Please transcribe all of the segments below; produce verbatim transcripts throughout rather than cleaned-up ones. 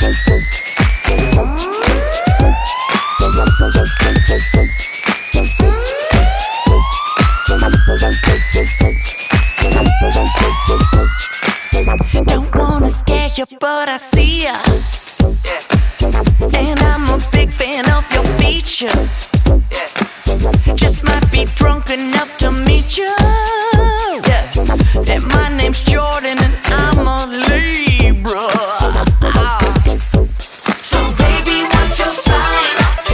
Don't wanna scare you, but I see ya. And I'm a big fan of your features. Just might be drunk enough to meet you. Yeah. And my name's Jordan and I'm a Libra. Ah. So baby, what's your sign?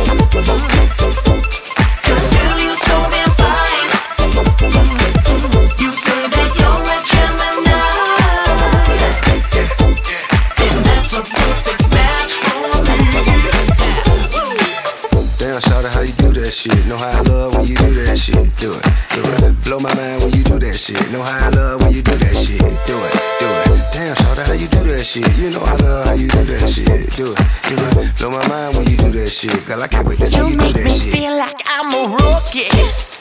Cause girl, you're so damn fine. You say that you're a Gemini, and that's a perfect match for me. Damn, shout out how you do that shit. Know how I love when you do that shit. Do it, do it. Blow my mind when you do that shit. Know how I love when you do that shit. Do it, do it. Damn, shout out how you do that shit. You know I love how you do that shit. Do it, do it. Blow my mind when you do that shit. Girl, I can't wait to see you, You do make that me shit. feel like I'm a rookie.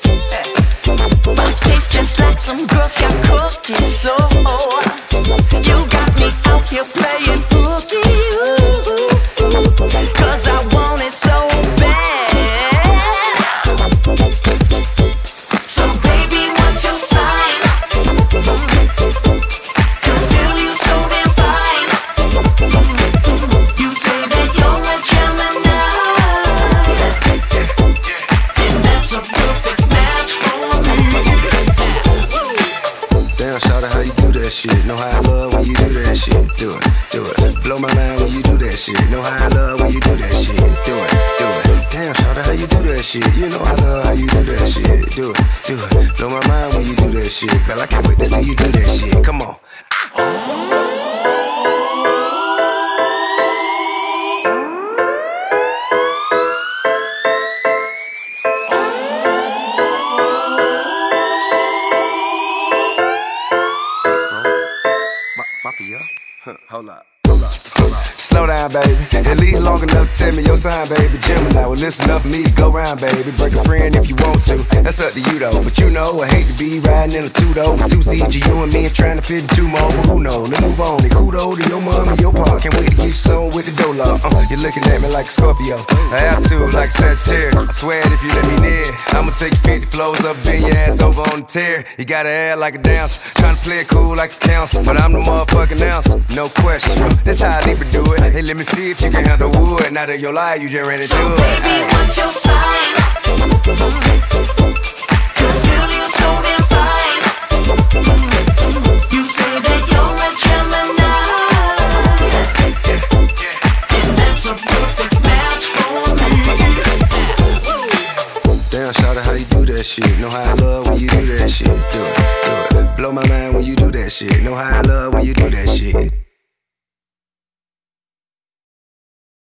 Box taste just like some Girl Scout cookies. So you got me out here playing hooky. Cause I want it so bad. So baby, what's your sign? Cause girl, you're so damn fine. You say that you're a Gemini, and that's a perfect match for me. Damn, shout out how you do that shit. Know how I love when you do that shit. Do it, do it. Blow my mind when you do that shit. Know how I love when you do that shit. Do it, do it. Damn, shout out how you do that shit. You know I love how you do that shit. Do it, do it. Blow my mind when you do that shit. Girl, I can't wait to see you do that shit. Come on. Mafia? Huh, hold up. Hold up, hold up. Slow down, baby. At least long enough to tell me your sign, baby. Gemini, well, listen up for me to go round, baby. Break a friend if you want to. That's up to you, though. But you know, I hate to be riding in a two-door with two seats, you and me, and trying to fit in two more. But who knows? Let's move on. And kudos to your mom and your pa. Can't wait to get you some with the dollar. Uh, you're looking at me like a Scorpio. I have to, like Sagittarius. I swear it if you let me near, I'ma take you fifty flows up, bend your ass over on the tear. You gotta act like a dancer. Trying to play it cool like a counsel. But I'm the motherfucking ouncer. No question. This how I Libra do it. Hey, let me see if you can handle wood. Now that your life, you just ran into So it. baby, what's your sign? Cause girl, you're so damn fine. You say that you're a Gemini, and that's a perfect match for me. Damn, shout out how you do that shit. Know how I love when you do that shit. Do it, do it. Blow my mind when you do that shit. Know how I love when you do that shit.